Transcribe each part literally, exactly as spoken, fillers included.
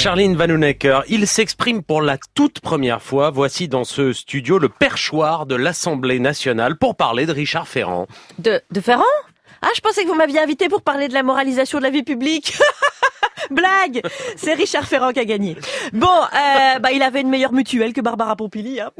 Charline Vanhoenacker, il s'exprime pour la toute première fois. Voici dans ce studio le perchoir de l'Assemblée nationale pour parler de Richard Ferrand. De, de Ferrand ? Ah, je pensais que vous m'aviez invité pour parler de la moralisation de la vie publique. Blague, c'est Richard Ferrand qui a gagné. Bon, euh, bah il avait une meilleure mutuelle que Barbara Pompili. Hein.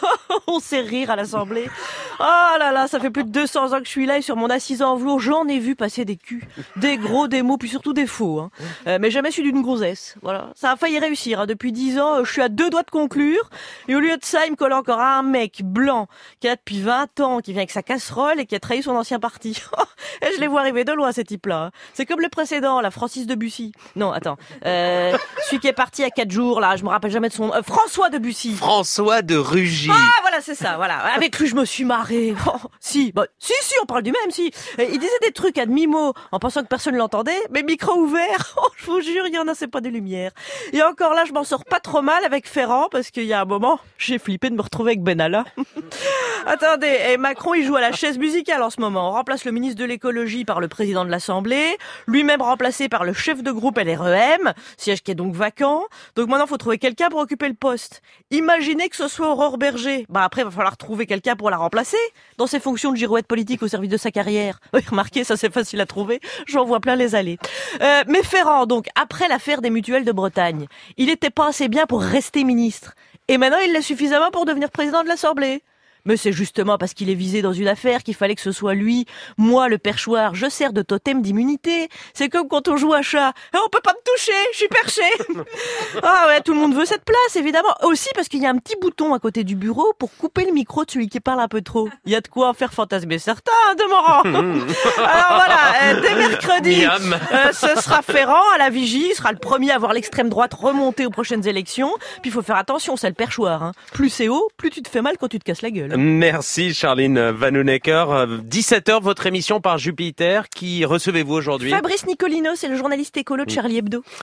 On sait rire à l'Assemblée. Oh là là, ça fait plus de deux cents ans que je suis là et sur mon assise en velours, j'en ai vu passer des culs, des gros, des mots, puis surtout des faux. Hein. Euh, mais jamais su d'une grossesse. Voilà, ça a failli réussir. Hein. Depuis dix ans, je suis à deux doigts de conclure. Et au lieu de ça, il me colle encore un mec blanc qui a depuis vingt ans, qui vient avec sa casserole et qui a trahi son ancien parti. Et je les vois arriver de loin, ces types-là. Hein. C'est comme le précédent, la Francis Debussy. Non, attends. Euh, celui qui est parti à quatre jours, là, je me rappelle jamais de son nom. Euh, François Debussy. François de Rugy. Ah, voilà, c'est ça, voilà. Avec lui, je me suis marrée. Oh, si, bah, si, si, on parle du même, si. Et il disait des trucs à demi-mot, en pensant que personne l'entendait, mais micro ouvert. Oh, je vous jure, il y en a, c'est pas des lumières. Et encore là, je m'en sors pas trop mal avec Ferrand, parce qu'il y a un moment, j'ai flippé de me retrouver avec Benalla. Attendez, et Macron, il joue à la chaise musicale en ce moment. On remplace le ministre de l'écologie par le président de l'Assemblée, lui-même remplacé par le chef de groupe L R E M, siège qui est donc vacant. Donc maintenant, faut trouver quelqu'un pour occuper le poste. Imaginez que ce soit Aurore Berger. Bah après, il va falloir trouver quelqu'un pour la remplacer, dans ses fonctions de girouette politique au service de sa carrière. Oui, remarquez, ça c'est facile à trouver, j'en vois plein les allées. Euh, mais Ferrand, donc, après l'affaire des mutuelles de Bretagne, il était pas assez bien pour rester ministre. Et maintenant, il l'est suffisamment pour devenir président de l'Assemblée. Mais c'est justement parce qu'il est visé dans une affaire qu'il fallait que ce soit lui. Moi, le perchoir, je sers de totem d'immunité. C'est comme quand on joue à chat. Eh, on peut pas me toucher, je suis perché. Ah ouais, tout le monde veut cette place, évidemment. Aussi parce qu'il y a un petit bouton à côté du bureau pour couper le micro de celui qui parle un peu trop. Il y a de quoi en faire fantasmer certains, hein, de Morand. Alors voilà, euh, dès mercredi, euh, ce sera Ferrand à la vigie. Il sera le premier à voir l'extrême droite remonter aux prochaines élections. Puis il faut faire attention, c'est le perchoir. Hein. Plus c'est haut, plus tu te fais mal quand tu te casses la gueule. Merci Charline Vanhoenacker. dix-sept heures, votre émission par Jupiter. Qui recevez-vous aujourd'hui ? Fabrice Nicolino, c'est le journaliste écolo de Charlie Hebdo.